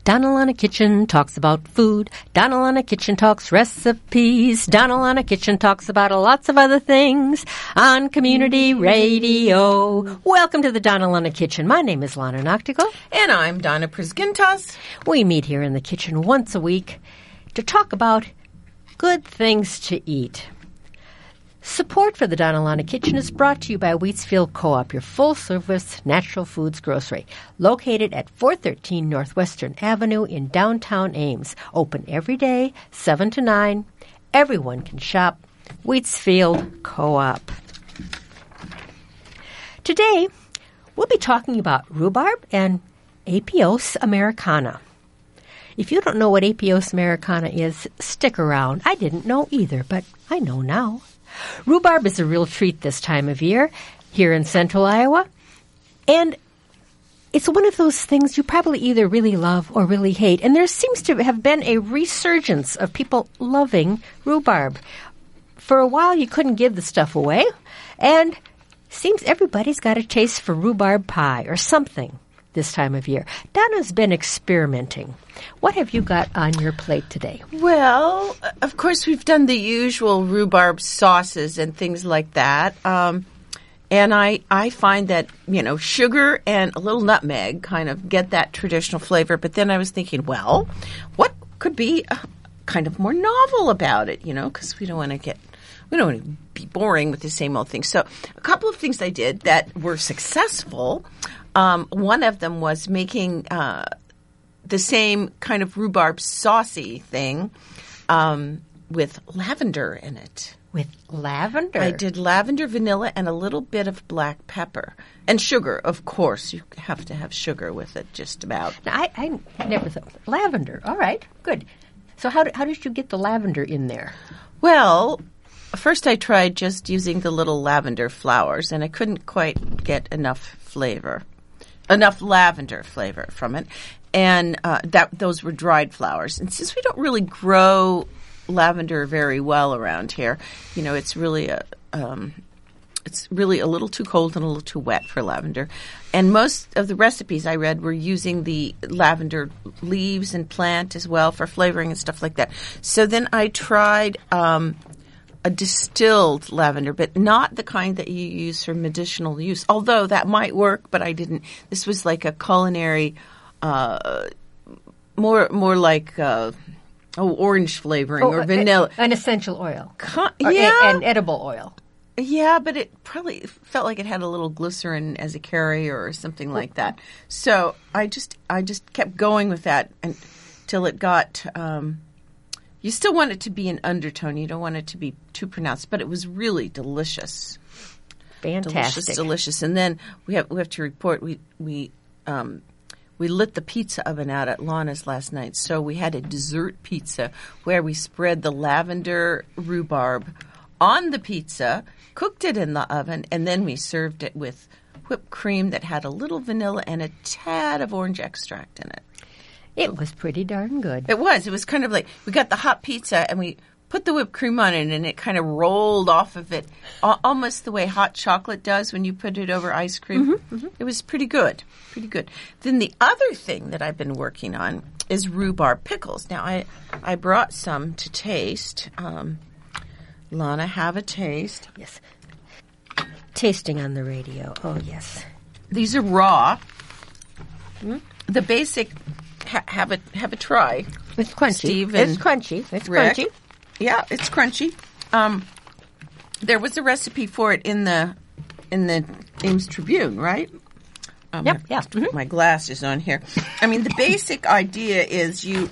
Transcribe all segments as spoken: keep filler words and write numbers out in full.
Donalana Kitchen talks about food. Donalana Kitchen talks recipes. Donalana Kitchen talks about lots of other things on Community Radio. Welcome to the Donalana Kitchen. My name is Lana Noctigal. And I'm Donna Prisgintas. We meet here in the kitchen once a week to talk about good things to eat. Support for the Donalana Kitchen is brought to you by Wheatsfield Co-op, your full-service natural foods grocery, located at four thirteen Northwestern Avenue in downtown Ames. Open every day, seven to nine. Everyone can shop. Wheatsfield Co-op. Today, we'll be talking about rhubarb and Apios americana. If you don't know what Apios americana is, stick around. I didn't know either, but I know now. Rhubarb is a real treat this time of year here in central Iowa, and it's one of those things you probably either really love or really hate, and there seems to have been a resurgence of people loving rhubarb. For a while, you couldn't give the stuff away, and seems everybody's got a taste for rhubarb pie or something this time of year. Donna's been experimenting. What have you got on your plate today? Well, of course, we've done the usual rhubarb sauces and things like that. Um, and I, I find that, you know, sugar and a little nutmeg kind of get that traditional flavor. But then I was thinking, well, what could be uh, kind of more novel about it, you know, because we don't want to get We don't want to be boring with the same old thing. So a couple of things I did that were successful. Um, one of them was making uh, the same kind of rhubarb saucy thing um, with lavender in it. With lavender? I did lavender, vanilla, and a little bit of black pepper. And sugar, of course. You have to have sugar with it, just about. Now, I, I never thought. Lavender. All right. Good. So how, how did you get the lavender in there? Well, first I tried just using the little lavender flowers, and I couldn't quite get enough flavor. Enough lavender flavor from it, and uh, that those were dried flowers. And since we don't really grow lavender very well around here, you know, it's really a um, it's really a little too cold and a little too wet for lavender. And most of the recipes I read were using the lavender leaves and plant as well for flavoring and stuff like that. So then I tried Um, a distilled lavender, but not the kind that you use for medicinal use, although that might work, but I didn't. This was like a culinary, uh, more more like uh, oh, orange flavoring oh, or vanilla. A, an essential oil. Con- or yeah. A, an edible oil. Yeah, but it probably felt like it had a little glycerin as a carrier or something like that. So I just I just kept going with that until it got um, – you still want it to be an undertone. You don't want it to be too pronounced, but it was really delicious. Fantastic. Delicious, delicious. And then we have we have to report we we um, we lit the pizza oven out at Lana's last night, so we had a dessert pizza where we spread the lavender rhubarb on the pizza, cooked it in the oven, and then we served it with whipped cream that had a little vanilla and a tad of orange extract in it. It was pretty darn good. It was. It was kind of like we got the hot pizza and we put the whipped cream on it and it kind of rolled off of it a- almost the way hot chocolate does when you put it over ice cream. Mm-hmm, mm-hmm. It was pretty good. Pretty good. Then the other thing that I've been working on is rhubarb pickles. Now, I, I brought some to taste. Um, Lana, have a taste. Yes. Tasting on the radio. Oh, yes. These are raw. Mm-hmm. The basic... Ha- have a have a try. It's crunchy. Steve it's crunchy. It's Rick. crunchy. Yeah, it's crunchy. Um, there was a recipe for it in the in the Ames Tribune, right? Um, yep. Yeah. Mm-hmm. My glass is on here. I mean, the basic idea is you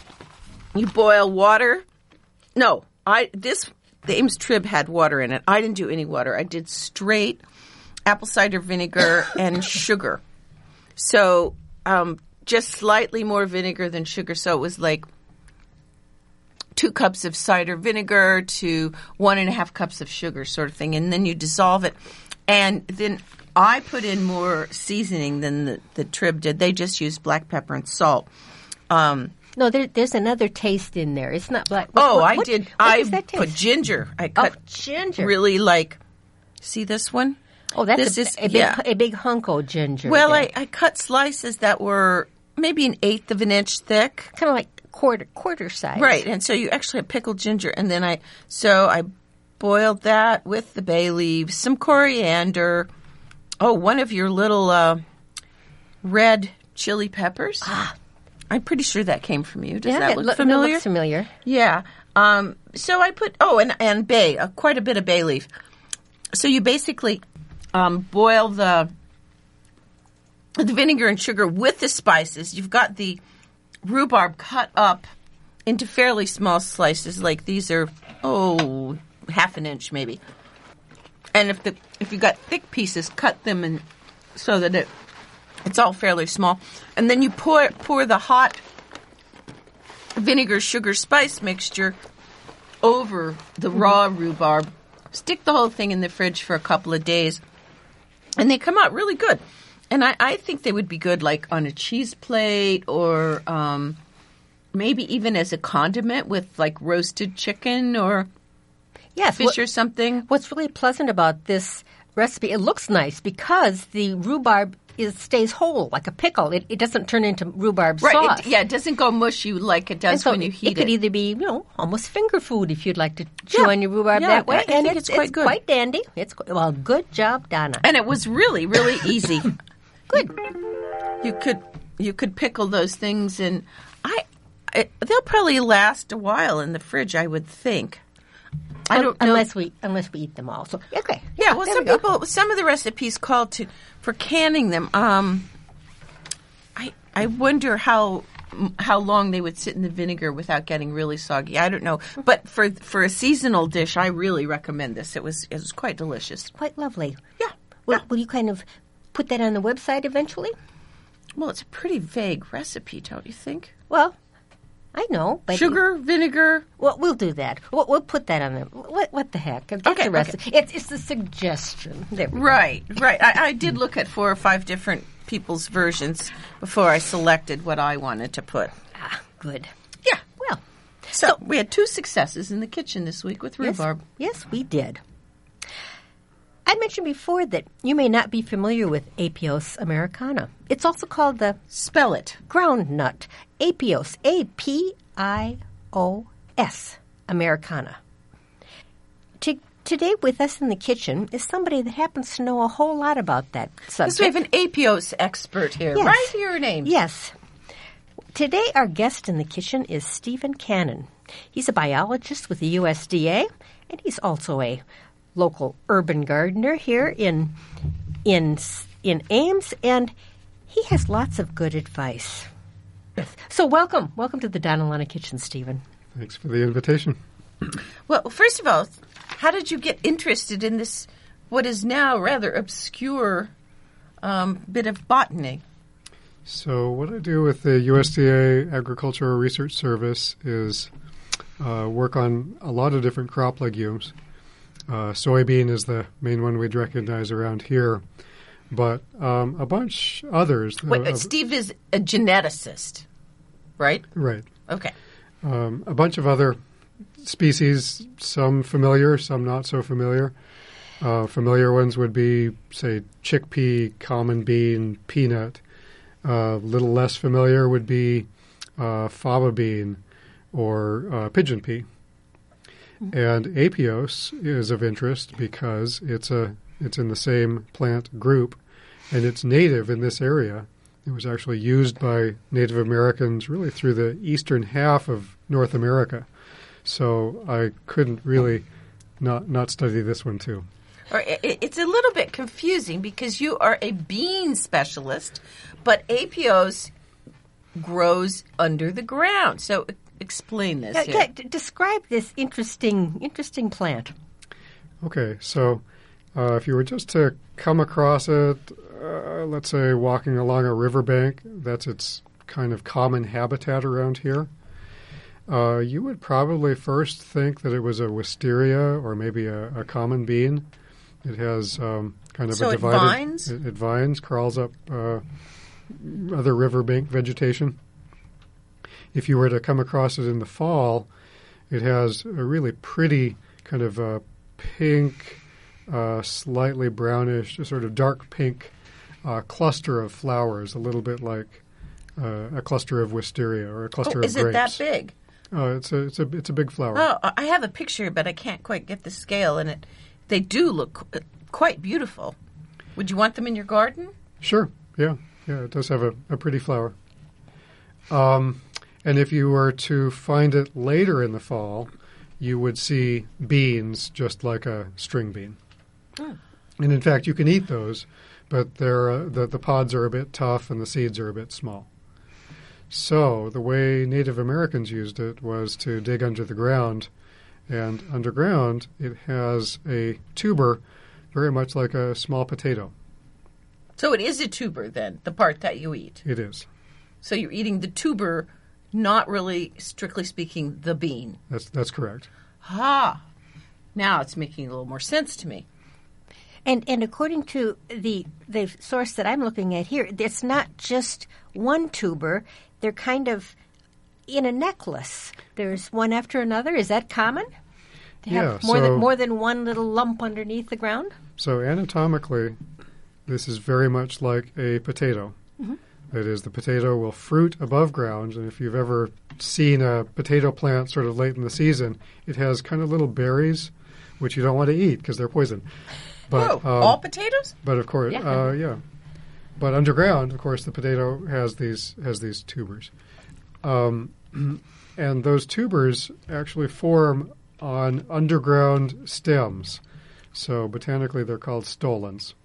you boil water. No, I this the Ames Trib had water in it. I didn't do any water. I did straight apple cider vinegar and sugar. So. Um, Just slightly more vinegar than sugar, so it was like two cups of cider vinegar to one and a half cups of sugar sort of thing, and then you dissolve it. And then I put in more seasoning than the, the Trib did. They just used black pepper and salt. Um, no, there, there's another taste in there. It's not black. What, oh, what, I what, did. I put ginger. I cut oh, ginger. Really like, see this one? Oh, that's this a, is, a, big, yeah. a big hunk of ginger. Well, I, I cut slices that were maybe an eighth of an inch thick. Kind of like quarter quarter size. Right, and so you actually have pickled ginger, and then I so I boiled that with the bay leaves, some coriander. Oh, one of your little uh, red chili peppers. Ah. I'm pretty sure that came from you. Does Yeah, that it look lo- familiar? That looks familiar. Yeah. Um, so I put oh, and and bay, uh, quite a bit of bay leaf. So you basically um, boil the the vinegar and sugar with the spices. You've got the rhubarb cut up into fairly small slices, like these are oh half an inch maybe. And if the if you've got thick pieces, cut them in so that it it's all fairly small. And then you pour pour the hot vinegar, sugar, spice mixture over the raw rhubarb. Stick the whole thing in the fridge for a couple of days, and they come out really good. And I, I think they would be good like on a cheese plate or um, maybe even as a condiment with like roasted chicken or Yes. fish what- or something. What's really pleasant about this recipe, it looks nice because the rhubarb is stays whole like a pickle. It, it doesn't turn into rhubarb Right. sauce. It, yeah, it doesn't go mushy like it And does so when you it, heat it could it. either be, you know, almost finger food if you'd like to chew Yeah. on your rhubarb Yeah, that way. I- I and think it's, it's quite good. quite dandy. It's qu- well, good job, Donna. And it was really, really easy. Good. You could you could pickle those things, and I, I they'll probably last a while in the fridge. I would think. I don't know. unless we unless we eat them all. So okay. Yeah, well, there some we go. people, some of the recipes call to for canning them. Um, I I wonder how how long they would sit in the vinegar without getting really soggy. I don't know, but for for a seasonal dish, I really recommend this. It was it was quite delicious. Quite lovely. Yeah. Will, yeah. will you kind of put that on the website eventually? Well, it's a pretty vague recipe, don't you think? Well, I know, but Sugar, vinegar. Well, we'll do that. We'll, we'll put that on the. What, what the heck? Get Okay, the recipe. It's it's a suggestion. There we go. Right, right. I, I did look at four or five different people's versions before I selected what I wanted to put. Ah, good. Yeah. Well, So, we had two successes in the kitchen this week with rhubarb. Yes, yes, we did. I mentioned before that you may not be familiar with Apios americana. It's also called the Spell it. ground nut. Apios, A P I O S, americana. To, today with us in the kitchen is somebody that happens to know a whole lot about that subject. Because we have an Apios expert here. Yes. Right here, name. Yes. Today, our guest in the kitchen is Stephen Cannon. He's a biologist with the U S D A, and he's also a local urban gardener here in in in Ames, and he has lots of good advice. So, welcome, welcome to the Donna Lana Kitchen, Stephen. Thanks for the invitation. Well, first of all, how did you get interested in this, what is now rather obscure um, bit of botany? So what I do with the U S D A Agricultural Research Service is uh, work on a lot of different crop legumes. Uh, soybean is the main one we'd recognize around here, but um, a bunch others. Wait, uh, Steve is a geneticist, right? right. Okay. Um, a bunch of other species, some familiar, some not so familiar. Uh, familiar ones would be, say, chickpea, common bean, peanut. A uh, little less familiar would be uh, faba bean or uh, pigeon pea. And Apios is of interest because it's a it's in the same plant group, and it's native in this area. It was actually used by Native Americans really through the eastern half of North America. So I couldn't really not not study this one too. Or it, it's a little bit confusing because you are a bean specialist, but Apios grows under the ground. So explain this. Yeah, here. yeah, d- describe this interesting interesting plant. Okay, so uh, if you were just to come across it, uh, let's say walking along a riverbank, that's its kind of common habitat around here. Uh, you would probably first think that it was a wisteria or maybe a, a common bean. It has um, kind of So a it divided. vines? It, it vines, crawls up uh, other riverbank vegetation. If you were to come across it in the fall, it has a really pretty kind of uh, pink, uh, slightly brownish, sort of dark pink uh, cluster of flowers, a little bit like uh, a cluster of wisteria or a cluster Oh, of is grapes. it that big? Oh, it's a it's a it's a big flower. Oh, I have a picture, but I can't quite get the scale, and it they do look qu- quite beautiful. Would you want them in your garden? Sure. Yeah. Yeah. It does have a, a pretty flower. Um, and if you were to find it later in the fall, you would see beans just like a string bean. Mm. And in fact, you can eat those, but they're uh, the the pods are a bit tough and the seeds are a bit small. So the way Native Americans used it was to dig under the ground, and underground it has a tuber very much like a small potato. So it is a tuber then, the part that you eat. It is. So you're eating the tuber, not really, strictly speaking, the bean. That's that's correct. Ah, now it's making a little more sense to me. And and according to the the source that I'm looking at here, it's not just one tuber. They're kind of in a necklace. There's one after another. Is that common? To have Yeah, more so- than more than one little lump underneath the ground? So anatomically, this is very much like a potato. Mm-hmm. That is, the potato will fruit above ground, and if you've ever seen a potato plant sort of late in the season, it has kind of little berries, which you don't want to eat because they're poison. But, Whoa, um, all potatoes? But of course, Yeah. uh, yeah. But underground, of course, the potato has these has these tubers, um, and those tubers actually form on underground stems. So botanically, they're called stolons.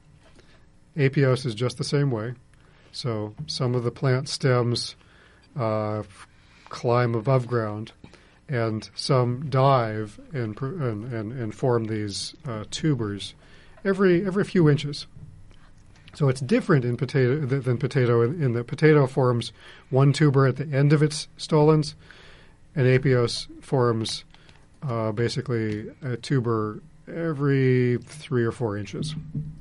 Apios is just the same way. So some of the plant stems uh, f- climb above ground, and some dive and pr- and, and, and form these uh, tubers every every few inches. So it's different in potato th- than potato in, in that potato forms one tuber at the end of its stolons, and Apios forms uh, basically a tuber every three or four inches.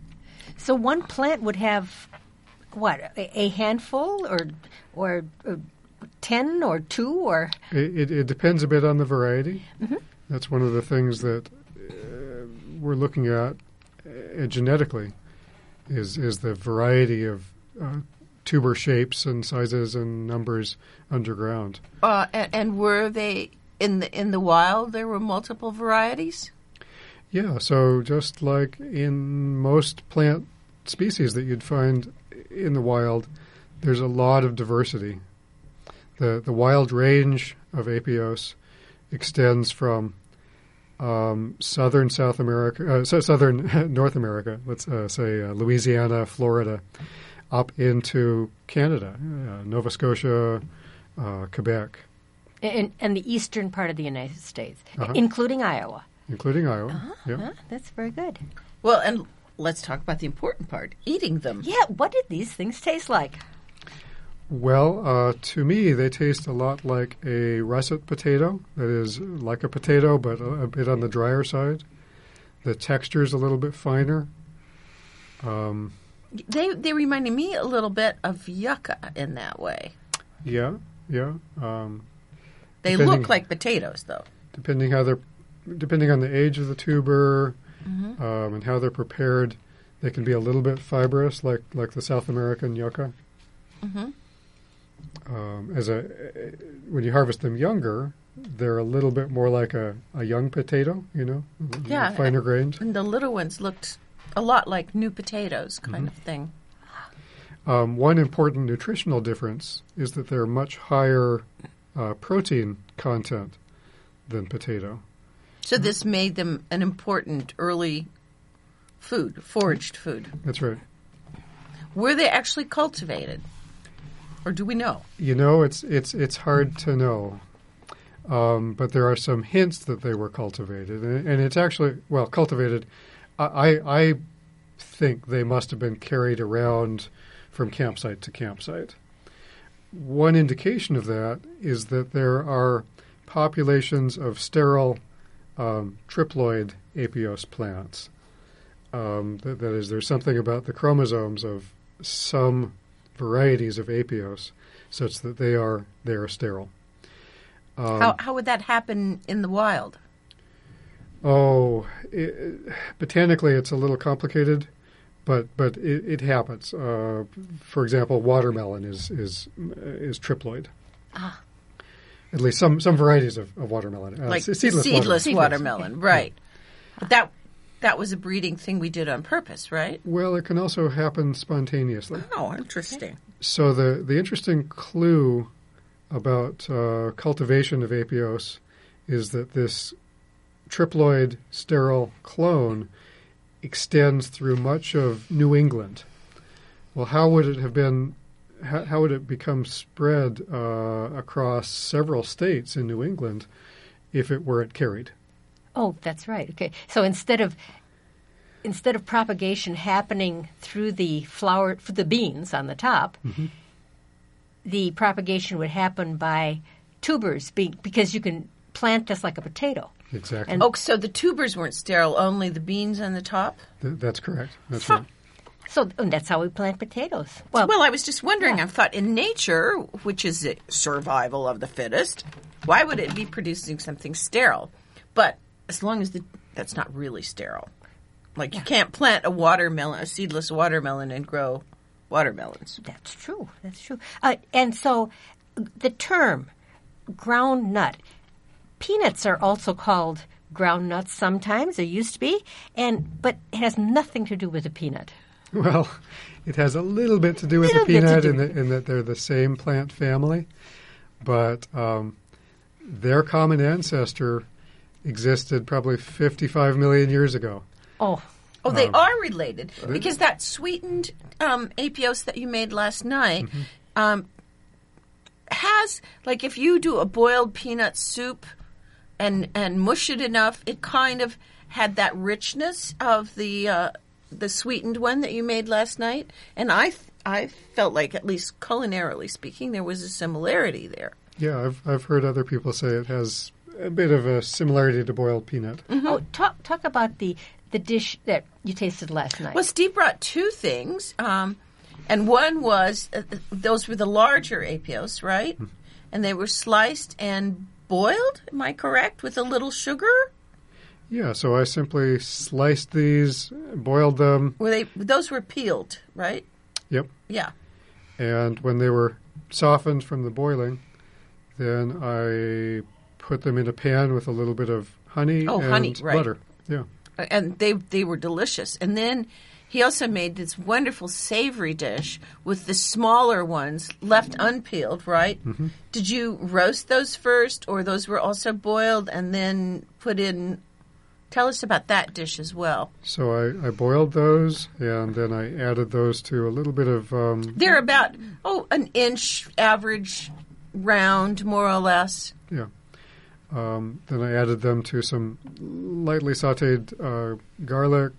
So one plant would have what a, a handful or or uh, ten or two or It, it, it depends a bit on the variety. Mm-hmm. That's one of the things that uh, we're looking at uh, genetically. Is is the variety of uh, tuber shapes and sizes and numbers underground? Uh, and, and were they in the in the wild? There were multiple varieties. Yeah, so just like in most plant species that you'd find in the wild, there's a lot of diversity. The the wild range of Apios extends from um, southern South America, uh, so southern North America, let's uh, say uh, Louisiana, Florida, up into Canada, uh, Nova Scotia, uh, Quebec, and, and the eastern part of the United States, Uh-huh. including Iowa. including Iowa. Uh-huh, Yep. huh, that's very good. Well, and let's talk about the important part: eating them. Yeah, what did these things taste like? Well, uh, to me, they taste a lot like a russet potato. That is, like a potato, but a, a bit on the drier side. The texture is a little bit finer. Um, They they reminded me a little bit of yucca in that way. yeah, yeah. Um, They Depending- look like potatoes, though. depending how they're, depending on the age of the tuber Mm-hmm. um, and how they're prepared, they can be a little bit fibrous, like like the South American yucca. Mm-hmm. Um, as a when you harvest them younger, they're a little bit more like a, a young potato, you know, a little Yeah. finer grained. And the little ones looked a lot like new potatoes, kind Mm-hmm. of thing. Um, one important nutritional difference is that they're much higher uh, protein content than potato. So this made them an important early food, foraged food. That's right. Were they actually cultivated? Or do we know? You know, it's it's it's hard to know, um, but there are some hints that they were cultivated, and, and it's actually well cultivated. I, I I think they must have been carried around from campsite to campsite. One indication of that is that there are populations of sterile um, triploid Apios plants. Um, that, that is, there's something about the chromosomes of some varieties of Apios such that they are they are sterile. Um, How how would that happen in the wild? Oh, it, botanically it's a little complicated, but but it, it happens. Uh, for example, watermelon is is is triploid. Ah. At least some, some varieties of, of watermelon, uh, like seedless, seedless watermelon. watermelon, right? But that that was a breeding thing we did on purpose, right? Well, it can also happen spontaneously. Oh, interesting. So the the interesting clue about uh, cultivation of Apios is that this triploid sterile clone extends through much of New England. Well, how would it have been? How, how would it become spread uh, across several states in New England if it weren't carried? Oh, that's right. Okay, so instead of instead of propagation happening through the flower, for the beans on the top, mm-hmm. the propagation would happen by tubers, be, because you can plant just like a potato. Exactly. And Oh, so the tubers weren't sterile, only the beans on the top? Th- that's correct. That's Huh. right. So and that's how we plant potatoes. Well, Well, I was just wondering. yeah. I thought in nature, which is the survival of the fittest, why would it be producing something sterile? But as long as the, that's not really sterile. Like you can't plant a watermelon, a seedless watermelon, and grow watermelons. that's true. That's true. Uh, and so the term ground nut, peanuts are also called ground nuts sometimes. There used to be, and but it has nothing to do with a peanut. Well, it has a little bit to do with Little the bit to peanut do. in, the, in that they're the same plant family, but um, their common ancestor existed probably fifty-five million years ago. Oh, Oh, they are related because that sweetened um, Apios that you made last night Mm-hmm. um, has, like, if you do a boiled peanut soup and and mush it enough, it kind of had that richness of the uh, the sweetened one that you made last night, and I th- I felt like, at least culinarily speaking, there was a similarity there. Yeah, I've I've heard other people say it has a bit of a similarity to boiled peanut. oh, talk talk about the the dish that you tasted last night. Well, Steve brought two things, um, and one was uh, those were the larger Apios, right? And they were sliced and boiled. Am I correct? With a little sugar. Yeah, so I simply sliced these, boiled them. Were they? Those were peeled, right? Yep. Yeah. And when they were softened from the boiling, then I put them in a pan with a little bit of honey Oh, and honey, right. butter. Yeah. And they they were delicious. And then he also made this wonderful savory dish with the smaller ones left unpeeled, right? Mm-hmm. Did you roast those first, or those were also boiled and then put in? Tell us about that dish as well. So I, I boiled those, and then I added those to a little bit of... Um, They're about, oh, an inch average round, more or less. yeah. Um, then I added them to some lightly sautéed uh, garlic,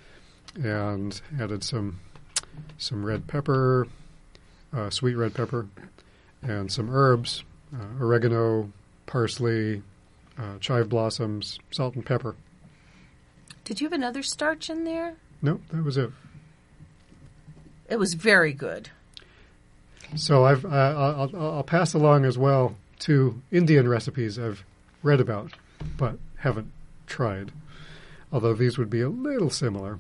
and added some some red pepper, uh, sweet red pepper, and some herbs, uh, oregano, parsley, uh, chive blossoms, salt and pepper. Did you have another starch in there? Nope, that was it. It was very good. So I've uh, I'll, I'll I'll pass along as well two Indian recipes I've read about, but haven't tried. Although these would be a little similar.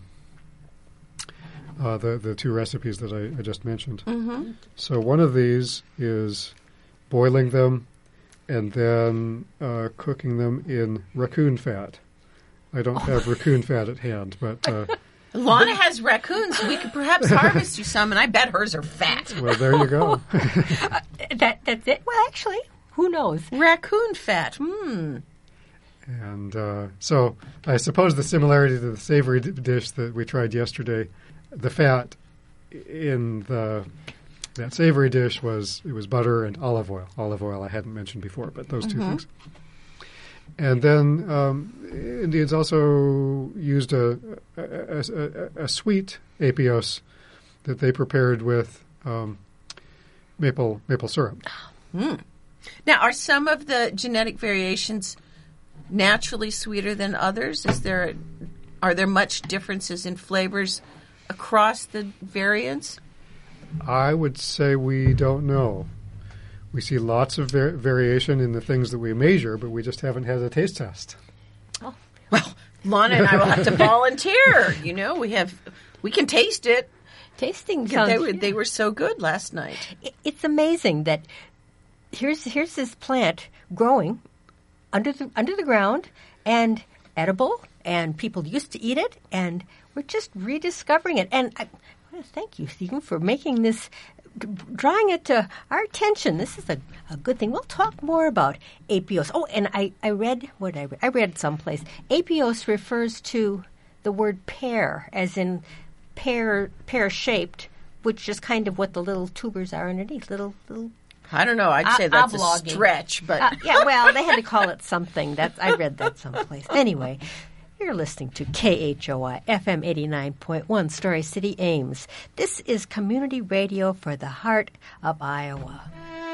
Uh, the the two recipes that I, I just mentioned. Mm-hmm. So one of these is boiling them and then uh, cooking them in raccoon fat. I don't have raccoon fat at hand, but uh, Lana has raccoons. We could perhaps harvest you some, and I bet hers are fat. well, there you go. that that's it. Well, actually, who knows? Raccoon fat. Hmm. And uh, so I suppose the similarity to the savory d- dish that we tried yesterday, the fat in the that savory dish was it was butter and olive oil. Olive oil I hadn't mentioned before, but those two things. And then um, Indians also used a a, a, a a sweet apios that they prepared with um, maple maple syrup. Now, are some of the genetic variations naturally sweeter than others? Is there are there much differences in flavors across the variants? I would say we don't know. We see lots of var- variation in the things that we measure, but we just haven't had a taste test. Well, Lana and I will have to volunteer. You know, we have We can taste it. Tasting Yeah, sounds... they were they were so good last night. It- It's amazing that here's here's this plant growing under the under the ground and edible, and people used to eat it, and we're just rediscovering it. And I want to thank you, Stephen, for making this, drawing it to our attention. This is a, a good thing. We'll talk more about apios. Oh, and I, I read what I read. I read someplace. Apios refers to the word pear, as in pear pear shaped, which is kind of what the little tubers are underneath. Little little. I don't know. I'd Uh, say that's a oblonging. stretch, but Uh, yeah, well, they had to call it something. That's I read that someplace. Anyway, you're listening to K H O I F M eighty-nine point one, Story City, Ames. This is community radio for the heart of Iowa.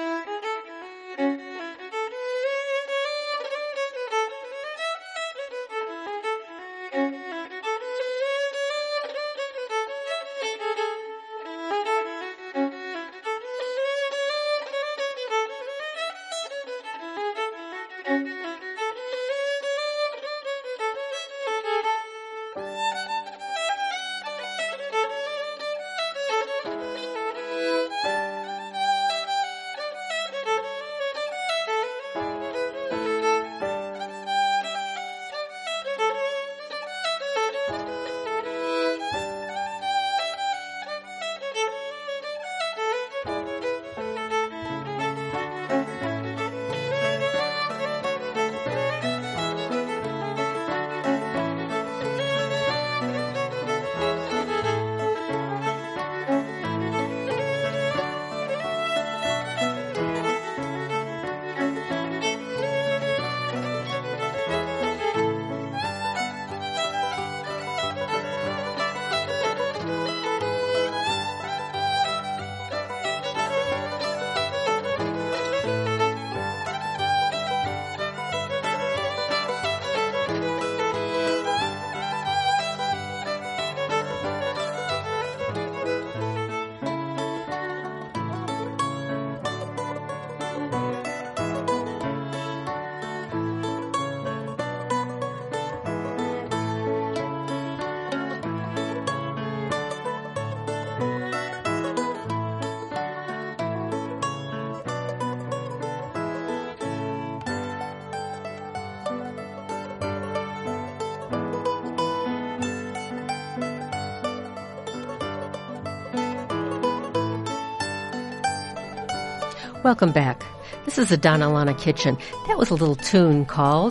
Welcome back. This is the Donna Lana Kitchen. That was a little tune called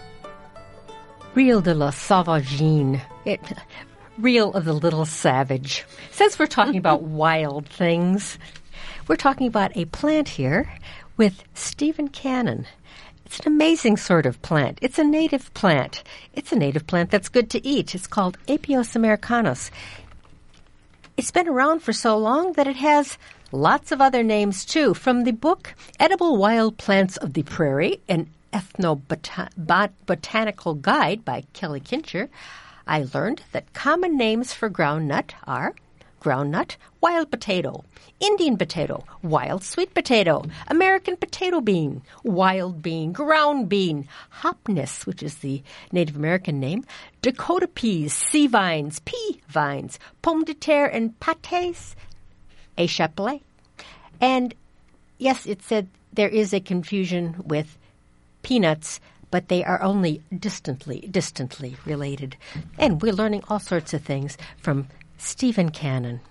Reel de la Sauvagine. It, Reel of the Little Savage. Since we're talking about wild things, we're talking about a plant here with Stephen Cannon. It's an amazing sort of plant. It's a native plant. It's a native plant that's good to eat. It's called Apios americanus. It's been around for so long that it has lots of other names, too. From the book Edible Wild Plants of the Prairie, an ethnobotanical guide by Kelly Kincher, I learned that common names for groundnut are groundnut, wild potato, Indian potato, wild sweet potato, American potato bean, wild bean, ground bean, hopness, which is the Native American name, Dakota peas, sea vines, pea vines, pomme de terre, and pâtés, a chapelet. And yes, it said there is a confusion with peanuts, but they are only distantly, distantly related. And we're learning all sorts of things from Stephen Cannon.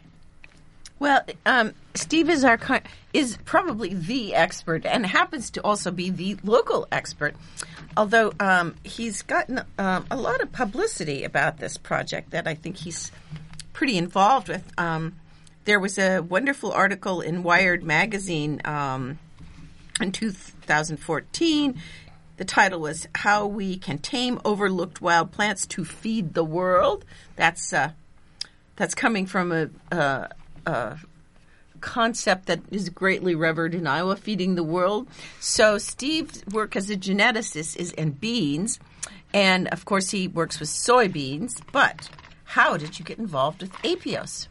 Well, um, Steve is our is probably the expert, and happens to also be the local expert. Although um, he's gotten um, a lot of publicity about this project that I think he's pretty involved with. Um, there was a wonderful article in Wired magazine um, in two thousand fourteen. The title was "How We Can Tame Overlooked Wild Plants to Feed the World." That's uh, that's coming from a, a, a concept that is greatly revered in Iowa, feeding the world. So Steve's work as a geneticist is in beans, and of course he works with soybeans. But how did you get involved with Apios?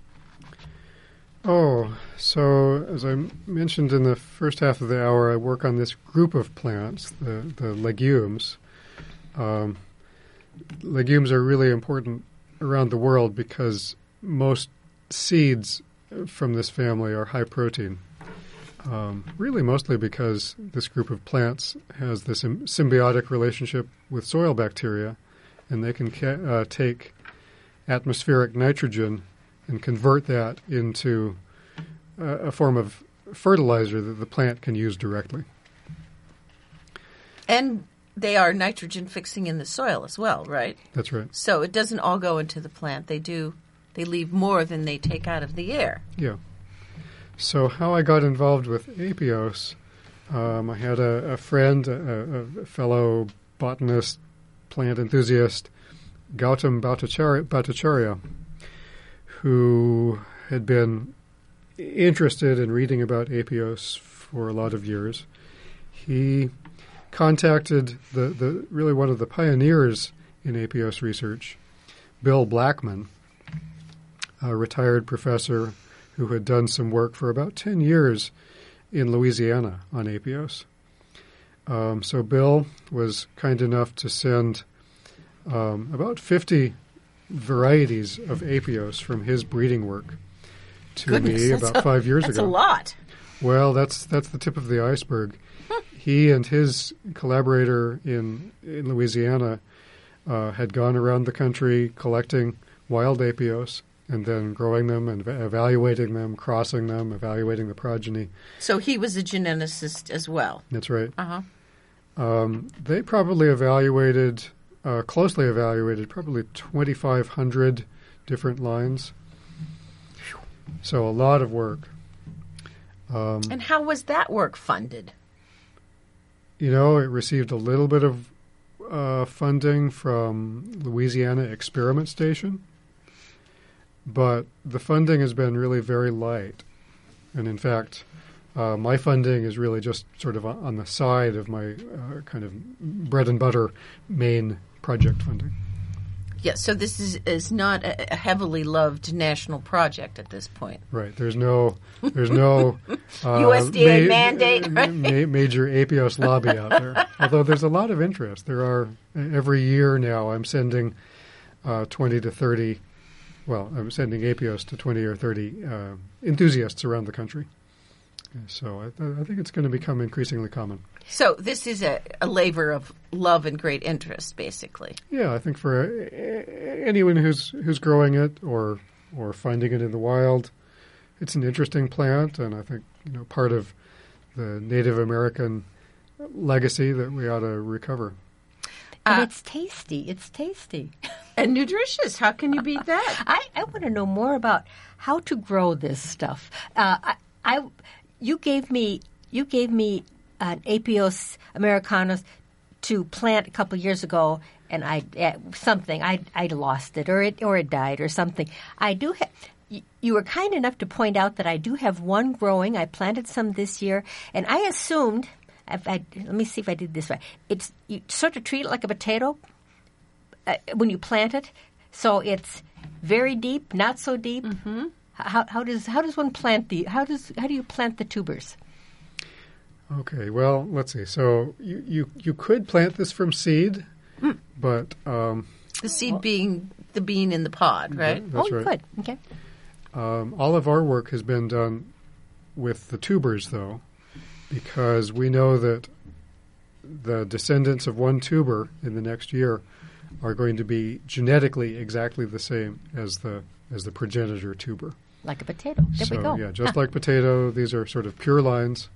Oh, so as I mentioned in the first half of the hour, I work on this group of plants, the, the legumes. Um, legumes are really important around the world because most seeds from this family are high protein. Um, really mostly because this group of plants has this sym- symbiotic relationship with soil bacteria, and they can ca- uh, take atmospheric nitrogen and convert that into uh, a form of fertilizer that the plant can use directly. And they are nitrogen fixing in the soil as well, right? That's right. So it doesn't all go into the plant. They do. They leave more than they take out of the air. Yeah. So how I got involved with Apios, um, I had a, a friend, a, a fellow botanist, plant enthusiast, Gautam Bhattacharya, Bhattacharya, who had been interested in reading about Apios for a lot of years. He contacted the, the really one of the pioneers in Apios research, Bill Blackman, a retired professor who had done some work for about ten years in Louisiana on Apios. Um, so Bill was kind enough to send um, about fifty varieties of Apios from his breeding work to Goodness, me that's about a- five years That's ago. a lot. Well, that's that's the tip of the iceberg. He and his collaborator in, in Louisiana uh, had gone around the country collecting wild Apios and then growing them and ev- evaluating them, crossing them, evaluating the progeny. So he was a geneticist as well. That's right. Uh-huh. Um, they probably evaluated, uh, closely evaluated, probably twenty-five hundred different lines. So a lot of work. Um, And how was that work funded? You know, it received a little bit of uh, funding from Louisiana Experiment Station, but the funding has been really very light. And in fact, uh, my funding is really just sort of on on the side of my uh, kind of bread and butter main project funding. Yeah, so this is, is not a, a heavily loved national project at this point. Right. There's no, there's no uh, U S D A mandate, right? ma- major Apios lobby out there. Although there's a lot of interest. There are every year now. I'm sending uh, twenty to thirty. Well, I'm sending Apios to twenty or thirty uh, enthusiasts around the country. So I, I think it's going to become increasingly common. So this is a, a labor of love and great interest, basically. Yeah, I think for uh, anyone who's who's growing it or or finding it in the wild, it's an interesting plant, and I think you know part of the Native American legacy that we ought to recover. And Uh, it's tasty. It's tasty. And nutritious. How can you beat that? I, I want to know more about how to grow this stuff. Uh, I, I, you gave me you gave me an Apios americanus to plant a couple years ago, and I uh, something I I lost it or it or it died or something. I do. Ha- y- you were kind enough to point out that I do have one growing. I planted some this year, and I assumed. If I, let me see if I did this right. It's you sort of treat it like a potato uh, when you plant it. So it's very deep, not so deep. Mm-hmm. How, how does how does one plant the how does how do you plant the tubers? Okay, well, let's see. So you you, you could plant this from seed, Mm. but um, The seed being the bean in the pod, right? that's oh, right. good. Okay. Um, all of our work has been done with the tubers, though, because we know that the descendants of one tuber in the next year are going to be genetically exactly the same as the as the progenitor tuber. Like a potato. There so we go. yeah, just like potato, these are sort of pure lines.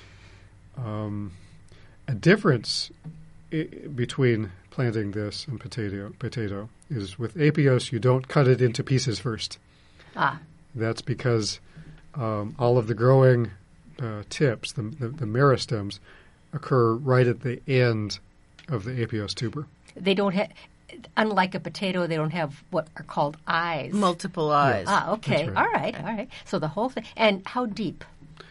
Um, a difference I- between planting this and potato potato is with Apios, you don't cut it into pieces first. Ah, That's because um, all of the growing uh, tips, the, the, the meristems, occur right at the end of the Apios tuber. they don't have. Unlike a potato, they don't have what are called eyes. Multiple eyes. ah, okay. That's right. All right. All right. So the whole thing. And how deep?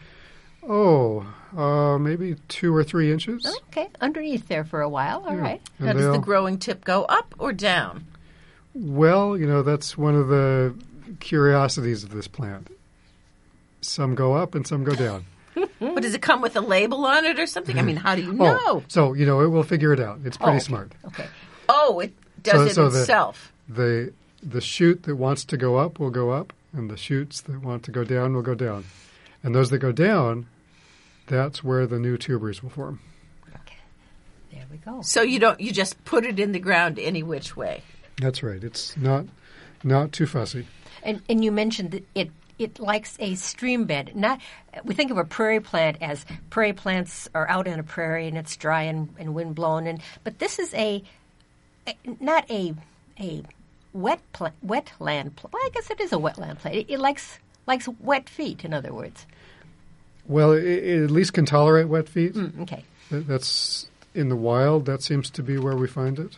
Oh, uh, maybe two or three inches. Okay, underneath there for a while. All Yeah. right. And Now, does the they'll- growing tip go up or down? Well, you know, that's one of the curiosities of this plant. Some go up and some go down. But does it come with a label on it or something? I mean, how do you Oh, know? so, you know, it will figure it out. It's pretty Oh, okay. smart. Okay. Oh, it does So- it so the- itself. The the shoot that wants to go up will go up, and the shoots that want to go down will go down. And those that go down, that's where the new tubers will form. Okay. There we go. So you don't you just put it in the ground any which way. That's right. It's not not too fussy. And and you mentioned that it it likes a stream bed. Not we think of a prairie plant as prairie plants are out in a prairie and it's dry and, and wind blown, and but this is a, a not a a wet plant, wetland plant. Well, I guess it is a wetland plant. It, it likes likes wet feet. In other words. Well, it, it at least can tolerate wet feet. Mm, okay. That, that's in the wild. That seems to be where we find it.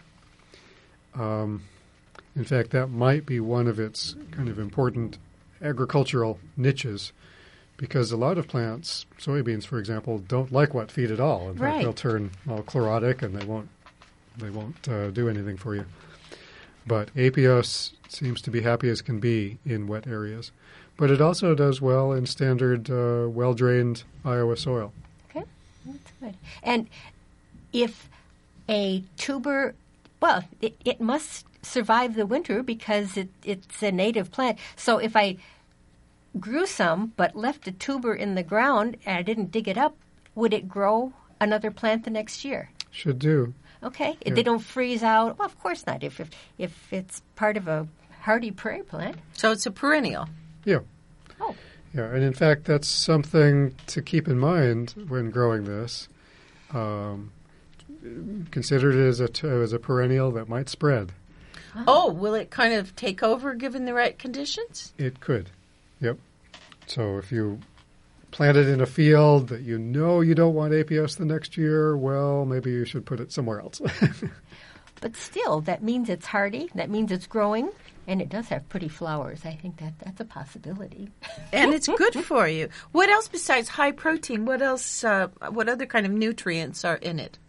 Um, in fact, that might be one of its kind of important agricultural niches, because a lot of plants, soybeans, for example, don't like wet feet at all. In Right. fact, they'll turn all chlorotic and they won't they won't uh, do anything for you. But Apios seems to be happy as can be in wet areas. But it also does well in standard, uh, well-drained Iowa soil. Okay, that's good. And if a tuber, well, it, it must survive the winter because it, it's a native plant. So if I grew some but left a tuber in the ground and I didn't dig it up, would it grow another plant the next year? Should do. Okay, Yeah. they don't freeze out. Well, of course not. If if, if it's part of a hardy prairie plant. So it's a perennial. Yeah. Oh, Yeah, and in fact, that's something to keep in mind when growing this. Um, consider it as a, t- as a perennial that might spread. Oh, will it kind of take over given the right conditions? It could. Yep. So if you plant it in a field that you know you don't want Apios the next year, well, maybe you should put it somewhere else. but still, that means it's hardy. That means it's growing, and it does have pretty flowers. I think that that's a possibility. And it's good for you. What else besides high protein? What else? Uh, what other kind of nutrients are in it?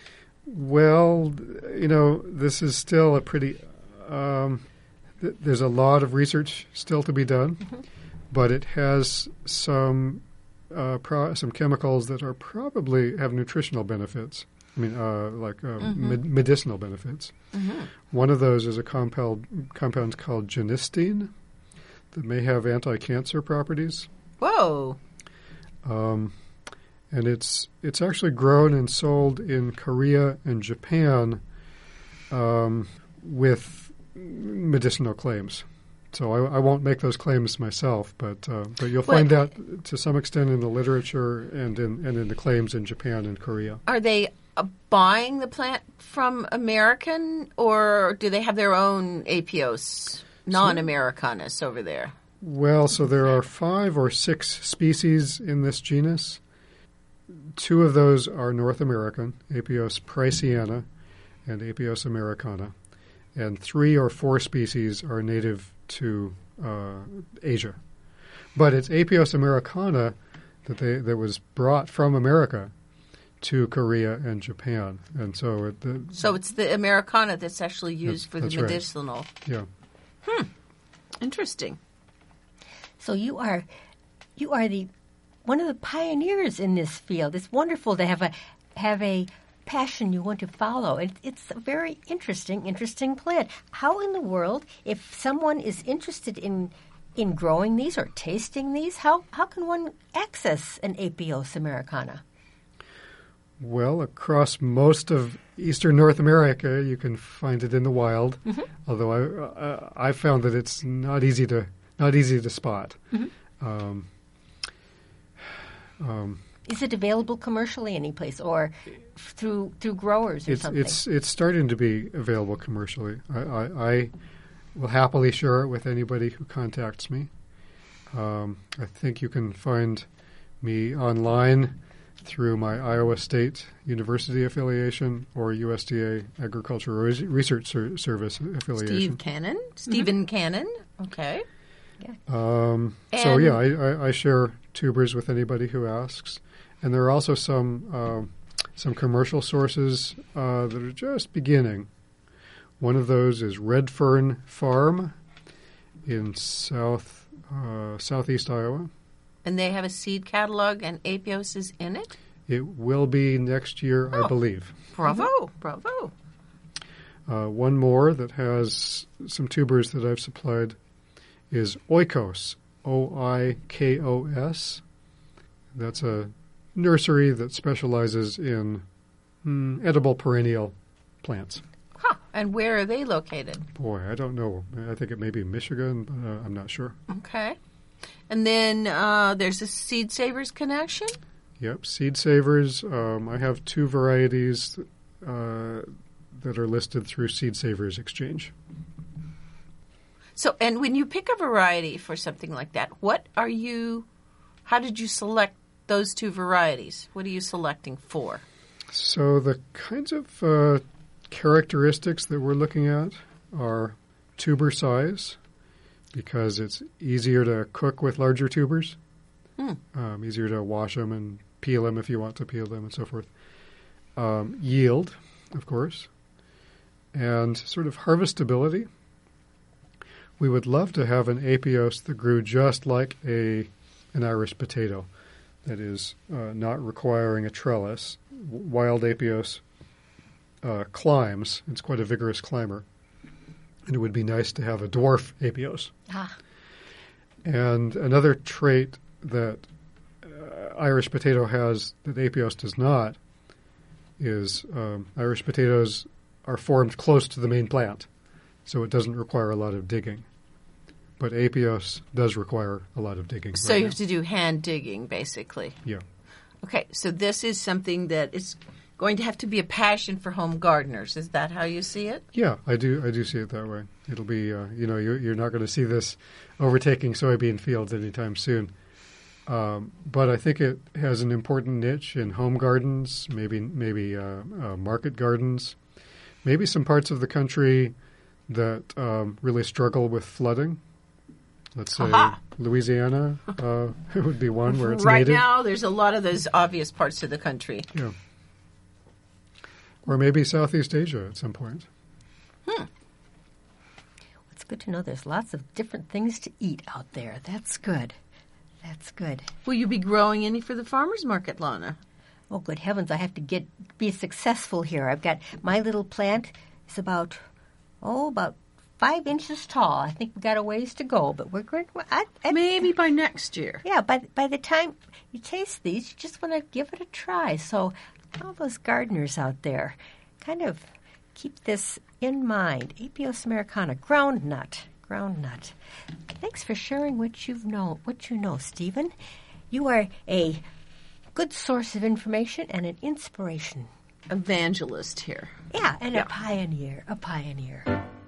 Well, you know, this is still a pretty um, th- there's a lot of research still to be done, Mm-hmm. but it has some uh, pro- some chemicals that are probably have nutritional benefits. I mean, uh, like uh, Mm-hmm. med- medicinal benefits. Mm-hmm. One of those is a compound compound called genistein that may have anti-cancer properties. Whoa. Um, and it's it's actually grown and sold in Korea and Japan um, with medicinal claims. So I, I won't make those claims myself, but uh, but you'll find Well, that to some extent in the literature and in and in the claims in Japan and Korea. Are they uh, buying the plant from American, or do they have their own Apios non-Americanus over there? Well, so there are five or six species in this genus. Two of those are North American, Apios priceana and Apios americana, and three or four species are native to uh, Asia. But it's Apios americana that they that was brought from America to Korea and Japan, and so it, the, So it's the Americana that's actually used That's- for the that's right. medicinal. yeah. Interesting. So you are, you are the one of the pioneers in this field. It's wonderful to have a have a passion you want to follow. It, it's a very interesting, interesting plant. How in the world, if someone is interested in in growing these or tasting these, how how can one access an Apios americana? Well, across most of eastern North America, you can find it in the wild. Mm-hmm. Although I, uh, I found that it's not easy to not easy to spot. Mm-hmm. Um, um, Is it available commercially any place or f- through through growers or it's something? it's it's starting to be available commercially. I, I, I will happily share it with anybody who contacts me. Um, I think you can find me online through my Iowa State University affiliation or U S D A Agricultural Res- Research Ser- Service affiliation. Steve Cannon? Stephen Cannon? Okay. Um, so And- yeah, I, I, I share tubers with anybody who asks, and there are also some um some commercial sources uh, that are just beginning. One of those is Red Fern Farm in south uh, southeast Iowa. And they have a seed catalog and Apios is in it? It will be next year, Oh. I believe. Bravo. Bravo. Uh, one more that has some tubers that I've supplied is Oikos, O I K O S. That's a nursery that specializes in mm, edible perennial plants. Huh. And where are they located? Boy, I don't know. I think it may be Michigan, but uh, I'm not sure. Okay. And then uh, there's a Seed Savers connection? Yep, Seed Savers. Um, I have two varieties uh, that are listed through Seed Savers Exchange. So, and when you pick a variety for something like that, what are you, how did you select those two varieties? What are you selecting for? So the kinds of uh, characteristics that we're looking at are tuber size, because it's easier to cook with larger tubers, Hmm. um, easier to wash them and peel them if you want to peel them and so forth. Um, yield, of course, and sort of harvestability. We would love to have an Apios that grew just like a an Irish potato, that is uh, not requiring a trellis. W- wild Apios uh, climbs. It's quite a vigorous climber. And it would be nice to have a dwarf Apios. Ah. And another trait that uh, Irish potato has that Apios does not is um, Irish potatoes are formed close to the main plant, so it doesn't require a lot of digging. But Apios does require a lot of digging. So right you now. have to do hand digging, basically. Yeah. Okay, so this is something that is going to have to be a passion for home gardeners. Is that how you see it? Yeah, I do. I do see it that way. It'll be, uh, you know, you're, you're not going to see this overtaking soybean fields anytime soon. Um, but I think it has an important niche in home gardens, maybe maybe uh, uh, market gardens, maybe some parts of the country that um, really struggle with flooding. Let's say Aha. Louisiana uh, would be one where it's right native. now, there's a lot of those obvious parts of the country. Yeah. Or maybe Southeast Asia at some point. It's good to know there's lots of different things to eat out there. That's good. That's good. Will you be growing any for the farmers market, Lana? Oh, good heavens, I have to get be successful here. I've got my little plant is about, oh, about five inches tall. I think we've got a ways to go, but we're going to... I, I, Maybe by next year. Yeah, by, by the time you taste these, you just want to give it a try. So all those gardeners out there, kind of keep this in mind. Apios americana, groundnut, groundnut. Thanks for sharing what you've know, what you know, Stephen. You are a good source of information and an inspiration. Evangelist here. Yeah, and Yeah. a pioneer, a pioneer.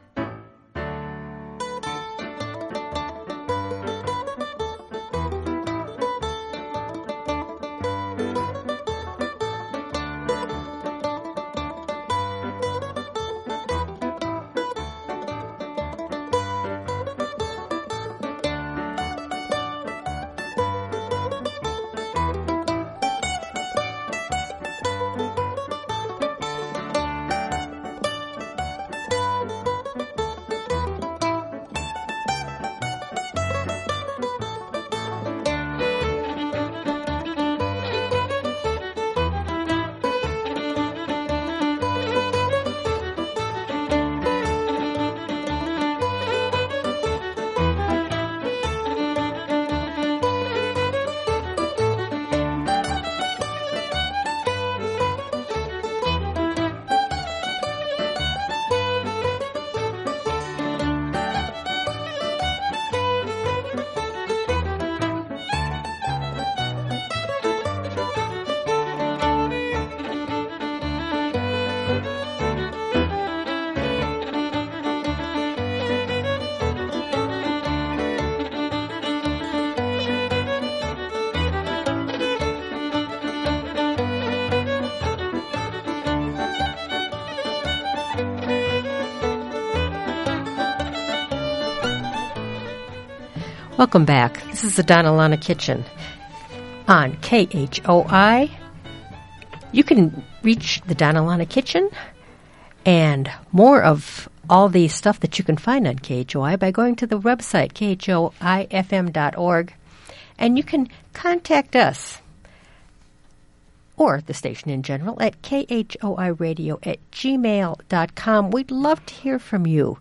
Welcome back. This is the Donna Lana Kitchen on K H O I. You can reach the Donna Lana Kitchen and more of all the stuff that you can find on K H O I by going to the website, K H O I F M dot org, and you can contact us. or the station in general at K H O I radio at gmail dot com. We'd love to hear from you.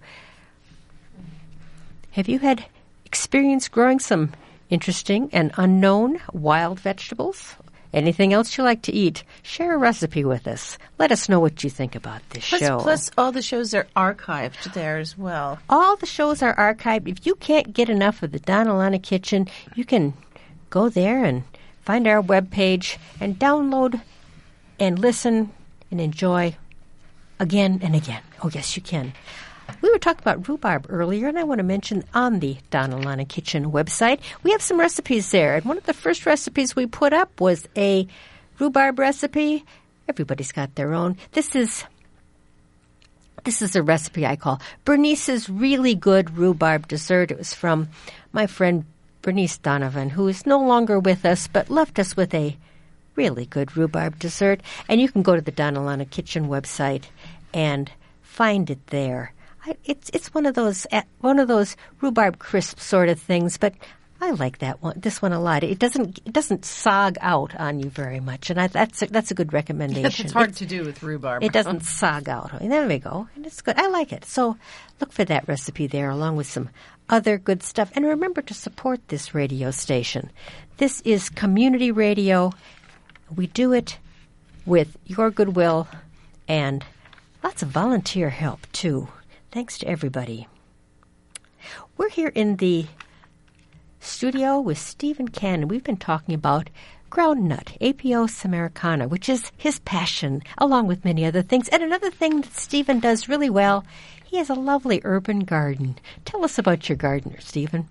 Have you had experience growing some interesting and unknown wild vegetables? Anything else you like to eat? Share a recipe with us. Let us know what you think about this Plus, show. plus all the shows are archived there as well. All the shows are archived. If you can't get enough of the Donna Lana Kitchen, you can go there and find our webpage and download and listen and enjoy again and again. Oh, yes, you can. We were talking about rhubarb earlier, and I want to mention on the Donna Lana Kitchen website, we have some recipes there. And one of the first recipes we put up was a rhubarb recipe. Everybody's got their own. This is this is a recipe I call Bernice's Really Good Rhubarb Dessert. It was from my friend Bernice Donovan, who is no longer with us, but left us with a really good rhubarb dessert. And you can go to the Donna Lana Kitchen website and find it there. It's it's one of those one of those rhubarb crisp sort of things, but I like that one. This one a lot. It doesn't it doesn't sog out on you very much, and I, that's a, that's a good recommendation. It's hard it's, to do with rhubarb. It doesn't sog out. And there we go, and it's good. I like it. So look for that recipe there, along with some other good stuff. And remember to support this radio station. This is community radio. We do it with your goodwill and lots of volunteer help too. Thanks to everybody. We're here in the studio with Stephen Cannon. We've been talking about groundnut, Apios americana, which is his passion, along with many other things. And another thing that Stephen does really well, he has a lovely urban garden. Tell us about your garden, Stephen.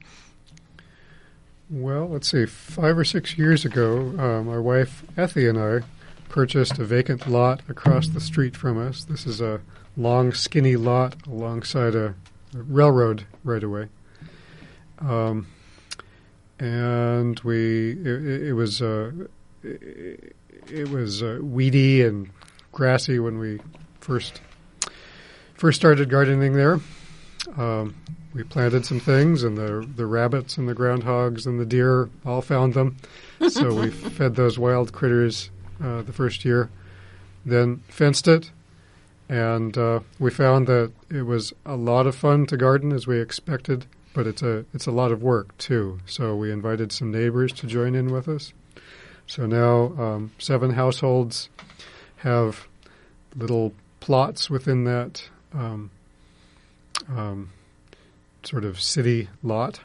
Well, let's see. Five or six years ago, uh, my wife, Ethy, and I purchased a vacant lot across the street from us. This is a long, skinny lot alongside a, a railroad right-of-way. Um, and we, it, it was, uh, it, it was uh, weedy and grassy when we first first started gardening there. Um, we planted some things, and the the rabbits and the groundhogs and the deer all found them. So we fed those wild critters uh, the first year, then fenced it. And uh, we found that it was a lot of fun to garden, as we expected, but it's a it's a lot of work too. So we invited some neighbors to join in with us. So now um, seven households have little plots within that um, um, sort of city lot,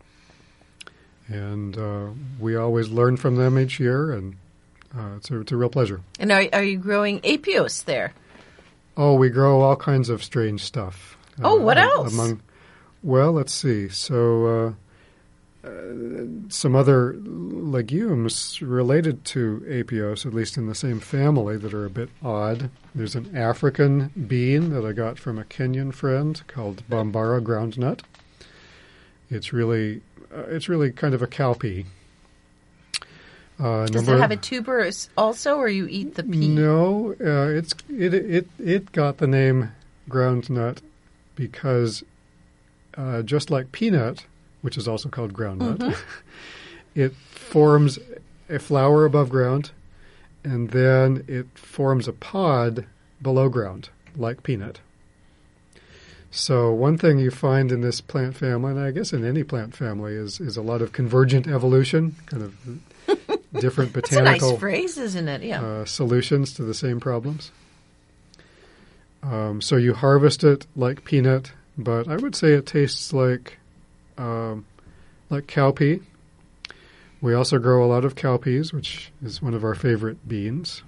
and uh, we always learn from them each year, and uh, it's a, it's a real pleasure. And are are you growing Apios there? Oh, we grow all kinds of strange stuff. Oh, what uh, else? Among, well, let's see. So uh, uh, some other legumes related to Apios, at least in the same family, that are a bit odd. There's an African bean that I got from a Kenyan friend called Bambara groundnut. It's really, uh, it's really kind of a cowpea. Uh, Does it have a tuber also, or you eat the pea? No, uh, it's it it it got the name groundnut because uh, just like peanut, which is also called groundnut, mm-hmm. it forms a flower above ground, and then it forms a pod below ground, like peanut. So one thing you find in this plant family, and I guess in any plant family, is is a lot of convergent evolution, kind of different botanical It's a nice phrase, isn't it? Yeah. Uh, solutions to the same problems. Um, so you harvest it like peanut, but I would say it tastes like um, like cowpea. We also grow a lot of cowpeas, which is one of our favorite beans.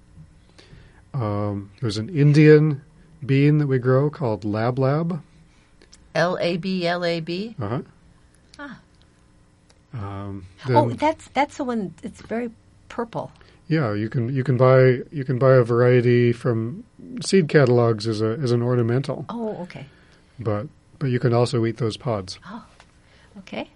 Um, there's an Indian bean that we grow called Lab Lab. L A B L A B? Uh-huh. Ah. Um, oh, that's that's the one. It's very purple. Yeah, you can you can buy you can buy a variety from seed catalogs as a as an ornamental. Oh, okay. But but you can also eat those pods. Oh, okay.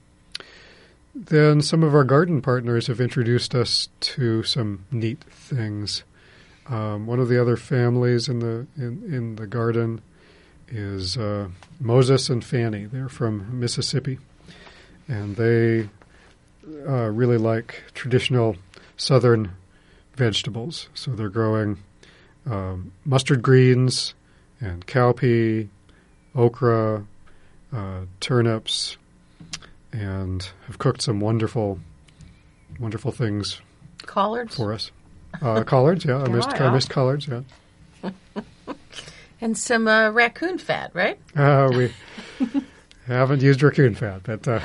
Then some of our garden partners have introduced us to some neat things. Um, one of the other families in the in, in the garden is uh, Moses and Fanny. They're from Mississippi. And they uh, really like traditional Southern vegetables. So they're growing um, mustard greens and cowpea, okra, uh, turnips, and have cooked some wonderful, wonderful things Collards? for us. Uh, collards, yeah. I missed, Oh, I yeah. missed collards, yeah. And some uh, raccoon fat, right? Uh, we haven't used raccoon fat, but uh,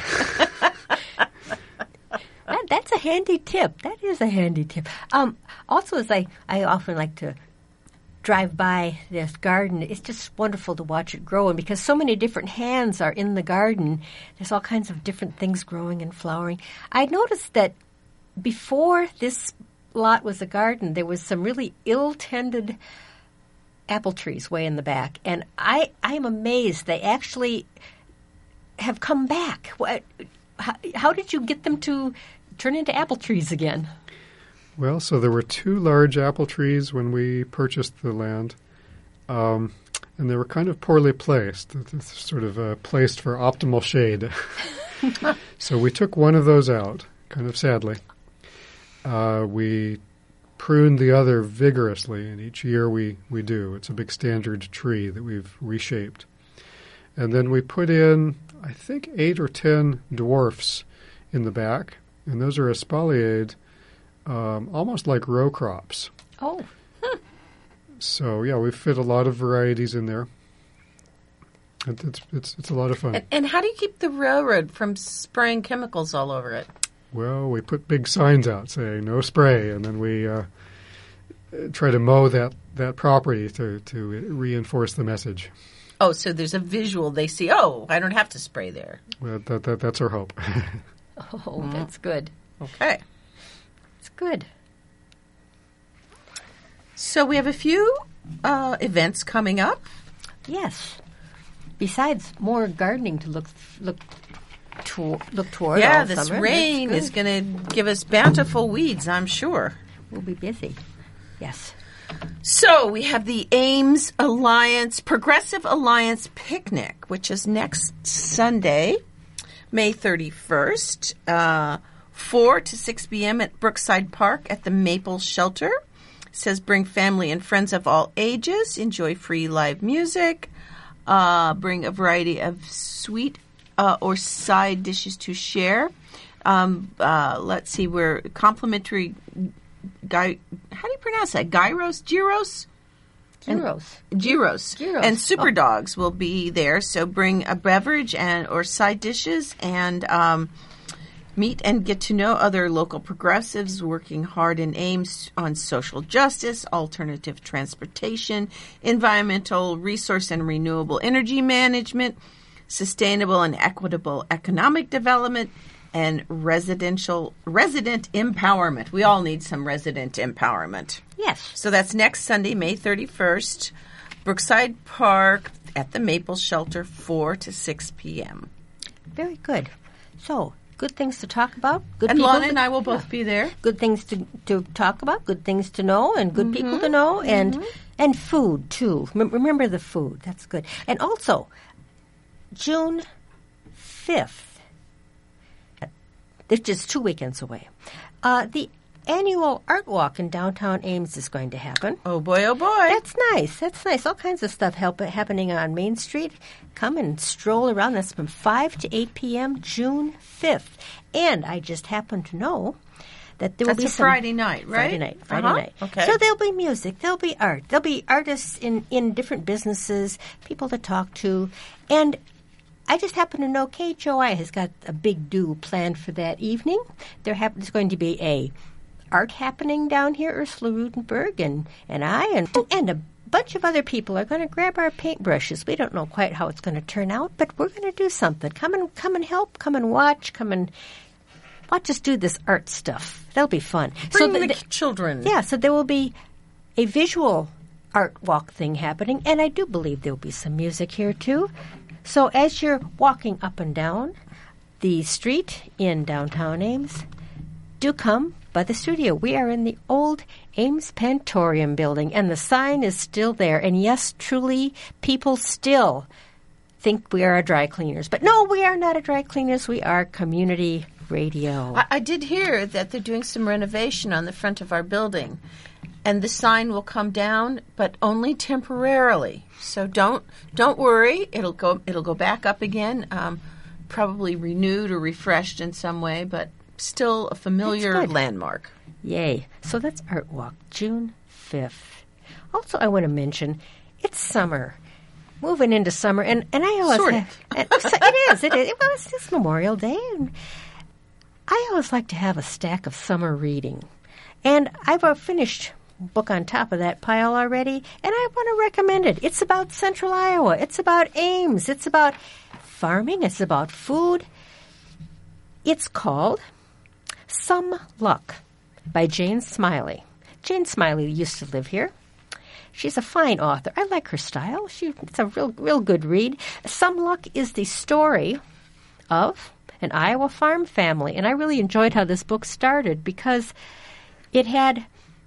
That, that's a handy tip. That is a handy tip. Um, also, as I, I often like to drive by this garden, it's just wonderful to watch it grow. And because so many different hands are in the garden, there's all kinds of different things growing and flowering. I noticed that before this lot was a garden, there was some really ill-tended apple trees way in the back. And I, I am amazed they actually have come back. What, how, how did you get them to turn into apple trees again? well, so there were two large apple trees when we purchased the land, um, and they were kind of poorly placed, sort of uh, placed for optimal shade. So we took one of those out, kind of sadly. Uh, we pruned the other vigorously, and each year we, we do. It's a big standard tree that we've reshaped. And then we put in, I think, eight or ten dwarfs in the back, and those are espaliered, um, almost like row crops. Oh, So, yeah, we've fit a lot of varieties in there. It, it's, it's, it's a lot of fun. And, and how do you keep the railroad from spraying chemicals all over it? Well, we put big signs out saying no spray, and then we uh, try to mow that, that property to, to reinforce the message. Oh, so there's a visual. They see, oh, I don't have to spray there. Well, that, that, that's our hope. oh, that's good. Okay. It's good. So we have a few uh, events coming up. Yes. Besides more gardening to look look to, look toward. Yeah, all this summer. rain That's is good. going to give us bountiful weeds, I'm sure. We'll be busy. Yes. So we have the Ames Alliance, Progressive Alliance Picnic, which is next Sunday, May thirty-first, uh, four to six p.m. at Brookside Park at the Maple Shelter. It says bring family and friends of all ages, enjoy free live music, uh, bring a variety of sweet uh, or side dishes to share. Um, uh, let's see, we're complimentary Guy, how do you pronounce that? Gyros? Gyros? Gyros. Gyros. Gyros. And Super Oh. Dogs will be there. So bring a beverage and or side dishes and um, meet and get to know other local progressives working hard in Ames on social justice, alternative transportation, environmental resource and renewable energy management, sustainable and equitable economic development, and residential resident empowerment. We all need some resident empowerment. Yes. So that's next Sunday, May thirty-first, Brookside Park at the Maple Shelter, four to six p.m. Very good. So, good things to talk about. Good And people Lana to- and I will both be there. Good things to, to talk about, good things to know, and good people to know, and and food, too. Rem- remember the food. That's good. And also, June fifth, this is just two weekends away, uh, the annual Art Walk in downtown Ames is going to happen. Oh boy, oh boy. That's nice. That's nice. All kinds of stuff help, happening on Main Street. Come and stroll around. That's from five to eight p.m., June fifth. And I just happen to know that there That's will be a some... Friday night, right? Friday night. Friday Uh-huh. night. Okay. So there'll be music. There'll be art. There'll be artists in, in different businesses, people to talk to. And I just happen to know K H O I has got a big do planned for that evening. There hap- there's going to be a art happening down here. Ursula Rudenberg and, and I and, and a bunch of other people are going to grab our paintbrushes. We don't know quite how it's going to turn out, but we're going to do something. Come and come and help. Come and watch. Come and watch us do this art stuff. That'll be fun. Bring so the, the, children. yeah, so there will be a visual art walk thing happening, and I do believe there will be some music here too. So as you're walking up and down the street in downtown Ames, do come by the studio. We are in the old Ames Pantorium building, and the sign is still there. And yes, truly, people still think we are a dry cleaners. But no, we are not a dry cleaners. We are community radio. I, I did hear that they're doing some renovation on the front of our building, and the sign will come down, but only temporarily. So don't don't worry; it'll go it'll go back up again, um, probably renewed or refreshed in some way, but still a familiar landmark. Yay! So that's Art Walk, June fifth. Also, I want to mention it's summer. Moving into summer, and, and I always sort have, and so it is, it is. Well, it's just Memorial Day, and I always like to have a stack of summer reading. And I've a finished book on top of that pile already, and I want to recommend it. It's about Central Iowa. It's about Ames. It's about farming. It's about food. It's called Some Luck by Jane Smiley. Jane Smiley used to live here. She's a fine author. I like her style. She, it's a real, real good read. Some Luck is the story of an Iowa farm family, and I really enjoyed how this book started because it had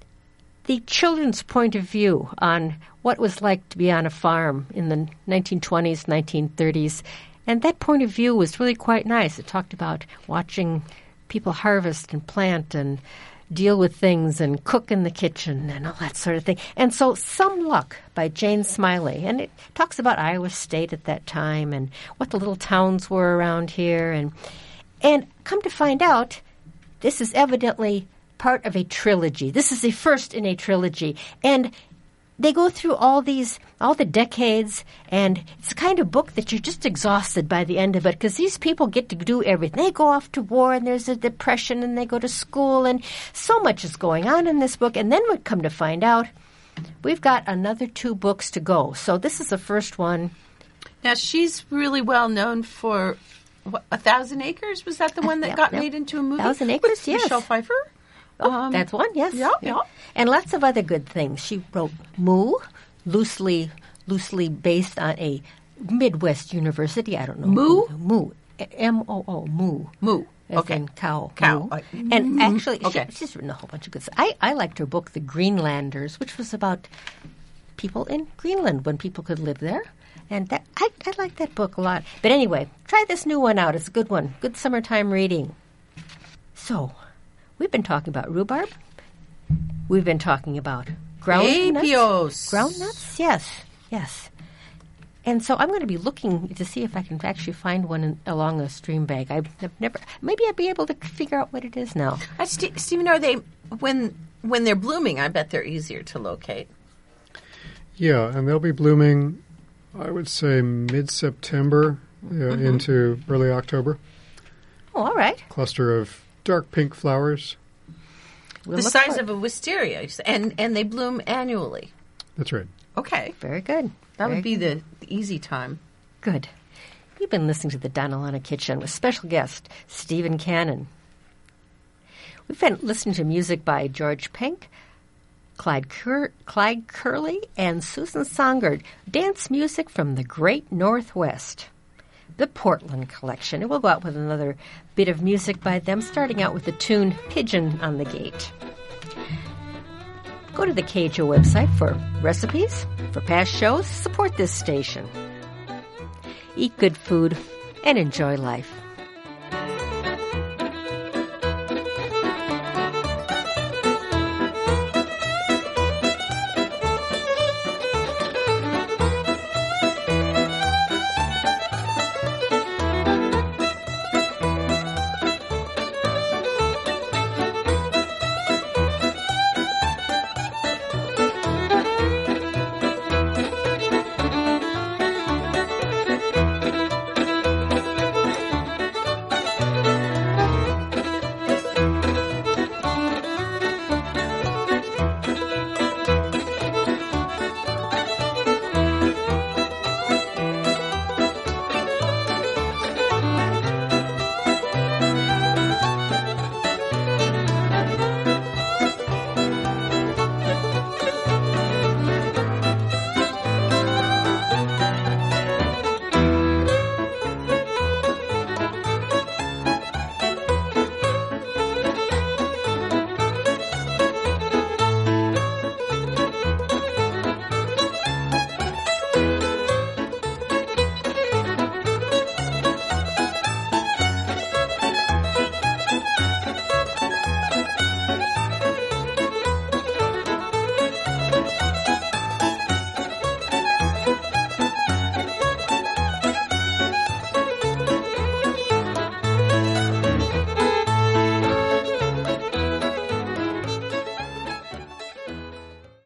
the children's point of view on what it was like to be on a farm in the nineteen twenties, nineteen thirties, and that point of view was really quite nice. It talked about watching people harvest and plant and deal with things and cook in the kitchen and all that sort of thing. And so Some Luck by Jane Smiley. And it talks about Iowa State at that time and what the little towns were around here. And and come to find out, this is evidently part of a trilogy. This is the first in a trilogy. And they go through all these, all the decades, and it's the kind of book that you're just exhausted by the end of it because these people get to do everything. They go off to war, and there's a depression, and they go to school, and so much is going on in this book. And then we come to find out, we've got another two books to go. So this is the first one. Now, she's really well known for what, A Thousand Acres? Was that the one that yeah, got yeah. made into a movie? Thousand Acres, With yes. Michelle Pfeiffer? Oh, Um, that's one, yes. yeah, yeah. And lots of other good things. She wrote Moo, loosely loosely based on a Midwest university. I don't know. Moo? who- Moo. M O O, Moo. Moo. As Okay. in cow. Cow. Moo. I- And actually, Okay. she, she's written a whole bunch of good stuff. I, I liked her book, The Greenlanders, which was about people in Greenland when people could live there. And that I, I like that book a lot. But anyway, try this new one out. It's a good one. Good summertime reading. So, we've been talking about rhubarb. We've been talking about ground nuts. Apios. Ground nuts? Yes, yes. And so I'm going to be looking to see if I can actually find one in, along a stream bank. I've never. Maybe I'll be able to figure out what it is now. Uh, St- Stephen, are they when when they're blooming? I bet they're easier to locate. Yeah, and they'll be blooming, I would say, mid-September uh, Mm-hmm. into early October. Oh, all right. Cluster of dark pink flowers. We'll the look size for of it. a wisteria, and and they bloom annually. That's right. Okay, Very good. that Very would be the, the easy time. Good. You've been listening to the Donalana Kitchen with special guest Stephen Cannon. We've been listening to music by George Pink, Clyde, Cur- Clyde Curley, and Susan Songard. Dance music from the Great Northwest. The Portland Collection. And we'll go out with another bit of music by them, starting out with the tune Pigeon on the Gate. Go to the K H O website for recipes, for past shows, support this station. Eat good food and enjoy life.